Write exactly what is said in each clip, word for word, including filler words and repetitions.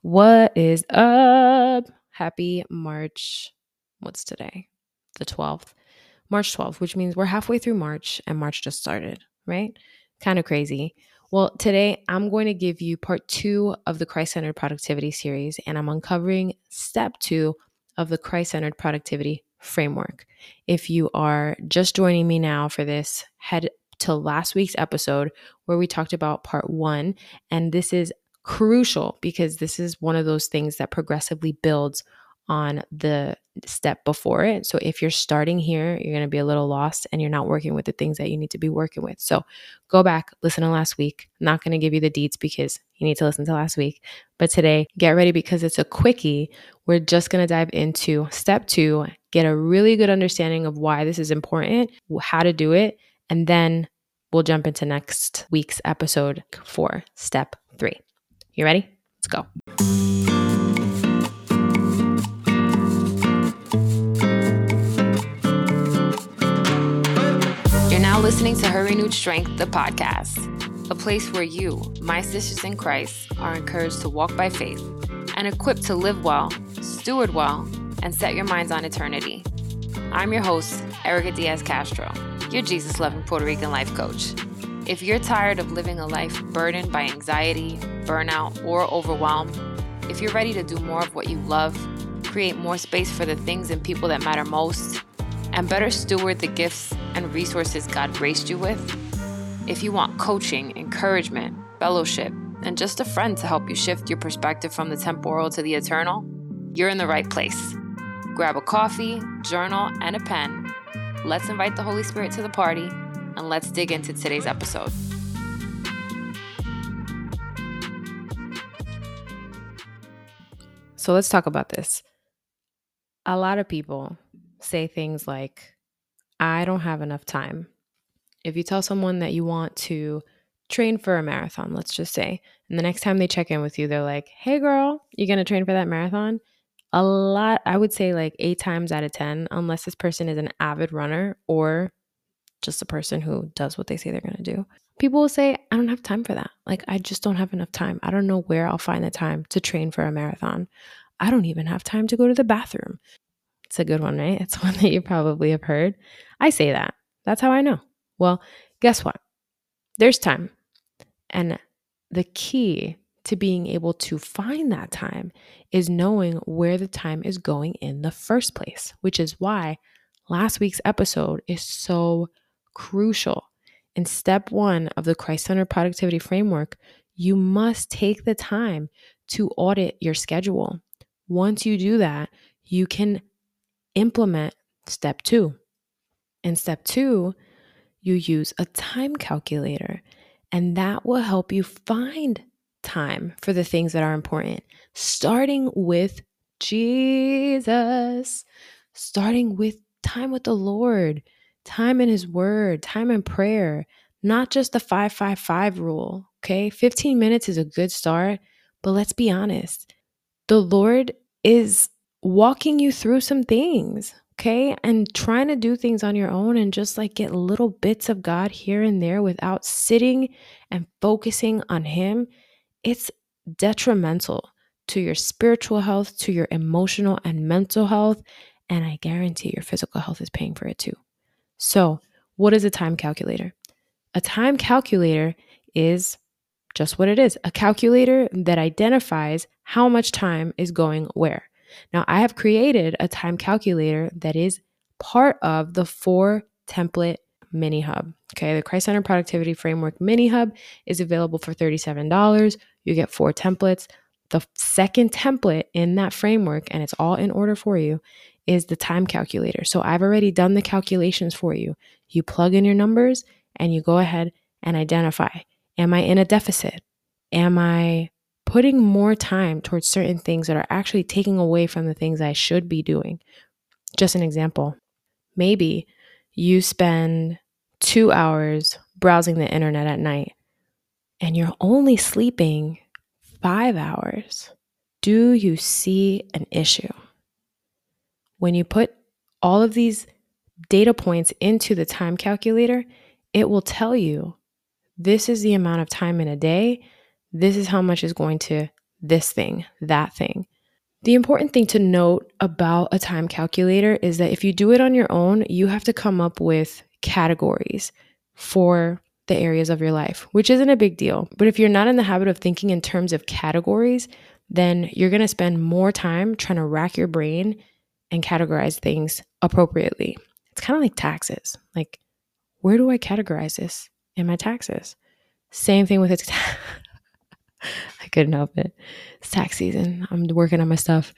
What is up? Happy March. What's today? The twelfth. March twelfth, which means we're halfway through March and March just started, right? Kind of crazy. Well, today I'm going to give you part two of the Christ-Centered Productivity series, and I'm uncovering step two of the Christ-Centered Productivity framework. If you are just joining me now for this, head to last week's episode where we talked about part one, and this is crucial because this is one of those things that progressively builds on the step before it. So if you're starting here, you're going to be a little lost and you're not working with the things that you need to be working with. So go back, listen to last week. I'm not going to give you the deets because you need to listen to last week. But today, get ready because it's a quickie. We're just going to dive into step two, get a really good understanding of why this is important, how to do it, and then we'll jump into next week's episode for step three. You ready? Let's go. You're now listening to Her Renewed Strength, the podcast, a place where you, my sisters in Christ, are encouraged to walk by faith and equipped to live well, steward well, and set your minds on eternity. I'm your host, Erica Diaz Castro, your Jesus-loving Puerto Rican life coach. If you're tired of living a life burdened by anxiety, burnout, or overwhelm, if you're ready to do more of what you love, create more space for the things and people that matter most, and better steward the gifts and resources God graced you with, if you want coaching, encouragement, fellowship, and just a friend to help you shift your perspective from the temporal to the eternal, you're in the right place. Grab a coffee, journal, and a pen. Let's invite the Holy Spirit to the party, and let's dig into today's episode. So let's talk about this. A lot of people say things like, I don't have enough time. If you tell someone that you want to train for a marathon, let's just say, and the next time they check in with you, they're like, hey girl, you going to train for that marathon? A lot, I would say like eight times out of ten, unless this person is an avid runner or just a person who does what they say they're going to do, people will say, I don't have time for that. Like, I just don't have enough time. I don't know where I'll find the time to train for a marathon. I don't even have time to go to the bathroom. It's a good one, right? It's one that you probably have heard. I say that. That's how I know. Well, guess what? There's time. And the key to being able to find that time is knowing where the time is going in the first place, which is why last week's episode is so crucial. In step one of the Christ-Centered Productivity Framework, you must take the time to audit your schedule. Once you do that, you can implement step two. In step two, you use a time calculator, and that will help you find time for the things that are important, starting with Jesus, starting with time with the Lord, time in His Word, time in prayer, not just the five five five rule, okay? fifteen minutes is a good start, but let's be honest. The Lord is walking you through some things, okay? And trying to do things on your own and just like get little bits of God here and there without sitting and focusing on Him, it's detrimental to your spiritual health, to your emotional and mental health, and I guarantee your physical health is paying for it too. So, what is a time calculator? A time calculator is just what it is, a calculator that identifies how much time is going where. Now, I have created a time calculator that is part of the four template mini hub. Okay, the Christ-Centered Productivity Framework mini hub is available for thirty-seven dollars. You get four templates. The second template in that framework, and it's all in order for you, is the time calculator. So I've already done the calculations for you. You plug in your numbers and you go ahead and identify, am I in a deficit? Am I putting more time towards certain things that are actually taking away from the things I should be doing? Just an example. Maybe you spend two hours browsing the internet at night and you're only sleeping five hours. Do you see an issue? When you put all of these data points into the time calculator, it will tell you this is the amount of time in a day. This is how much is going to this thing, that thing. The important thing to note about a time calculator is that if you do it on your own, you have to come up with categories for the areas of your life, which isn't a big deal. But if you're not in the habit of thinking in terms of categories, then you're going to spend more time trying to rack your brain and categorize things appropriately. It's kind of like taxes. Like, where do I categorize this in my taxes? Same thing with it. I couldn't help it. It's tax season. I'm working on my stuff.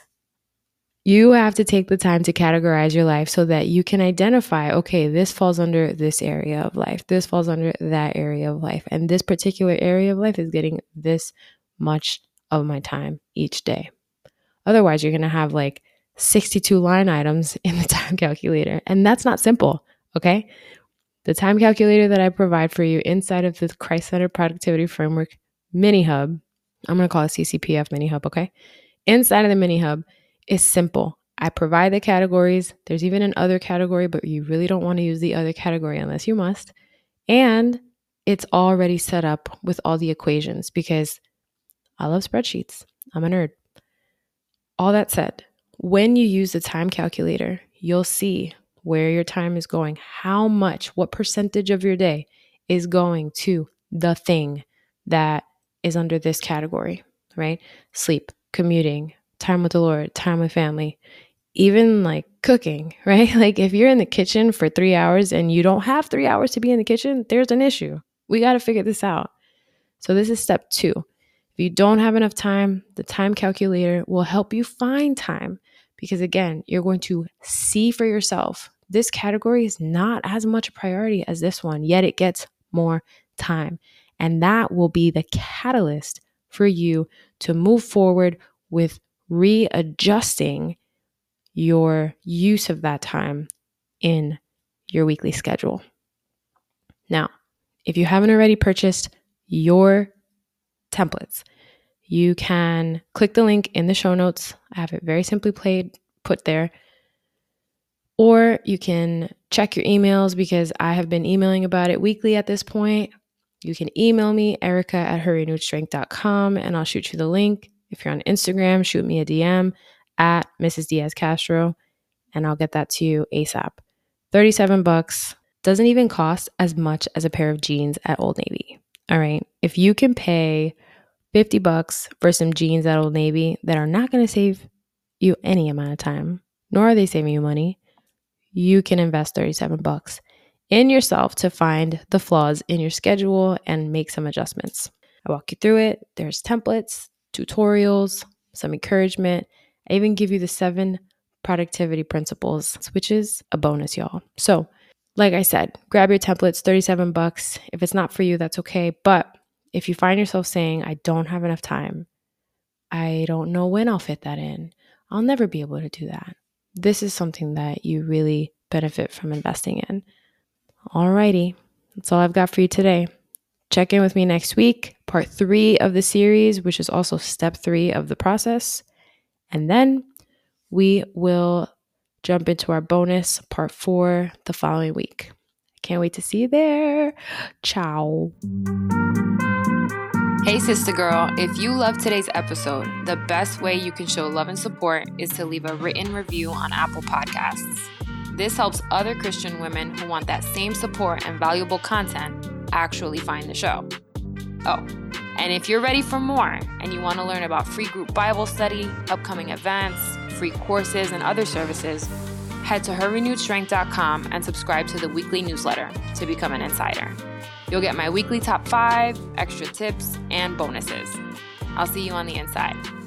You have to take the time to categorize your life so that you can identify, okay, this falls under this area of life. This falls under that area of life. And this particular area of life is getting this much of my time each day. Otherwise, you're going to have like sixty-two line items in the time calculator. And that's not simple, okay? The time calculator that I provide for you inside of the Christ-Centered Productivity Framework Mini Hub, I'm going to call it C C P F Mini Hub, okay? Inside of the Mini Hub is simple. I provide the categories. There's even an other category, but you really don't want to use the other category unless you must. And it's already set up with all the equations because I love spreadsheets. I'm a nerd. All that said, when you use the time calculator, you'll see where your time is going, how much, what percentage of your day is going to the thing that is under this category, right? Sleep, commuting, time with the Lord, time with family, even like cooking, right? Like if you're in the kitchen for three hours and you don't have three hours to be in the kitchen, there's an issue. We got to figure this out. So this is step two. If you don't have enough time, the time calculator will help you find time because again, you're going to see for yourself. This category is not as much a priority as this one, yet it gets more time. And that will be the catalyst for you to move forward with readjusting your use of that time in your weekly schedule. Now, if you haven't already purchased your templates, you can click the link in the show notes. I have it very simply played, put there. Or you can check your emails because I have been emailing about it weekly at this point. You can email me, Erica at her renewed strength dot com, and I'll shoot you the link. If you're on Instagram, shoot me a D M at Missus Diaz Castro, and I'll get that to you ASAP. thirty-seven bucks doesn't even cost as much as a pair of jeans at Old Navy. All right. If you can pay fifty bucks for some jeans at Old Navy that are not going to save you any amount of time, nor are they saving you money, you can invest thirty-seven bucks in yourself to find the flaws in your schedule and make some adjustments. I walk you through it. There's templates, tutorials, some encouragement. I even give you the seven productivity principles, which is a bonus, y'all. So like I said, grab your templates, thirty-seven bucks. If it's not for you, that's okay. But if you find yourself saying, I don't have enough time, I don't know when I'll fit that in, I'll never be able to do that. This is something that you really benefit from investing in. Alrighty, that's all I've got for you today. Check in with me next week, part three of the series, which is also step three of the process. And then we will jump into our bonus, part four, the following week. I can't wait to see you there. Ciao. Hey, sister girl, if you love today's episode, the best way you can show love and support is to leave a written review on Apple Podcasts. This helps other Christian women who want that same support and valuable content actually find the show. Oh, and if you're ready for more and you want to learn about free group Bible study, upcoming events, free courses, and other services, head to her renewed strength dot com and subscribe to the weekly newsletter to become an insider. You'll get my weekly top five, extra tips, and bonuses. I'll see you on the inside.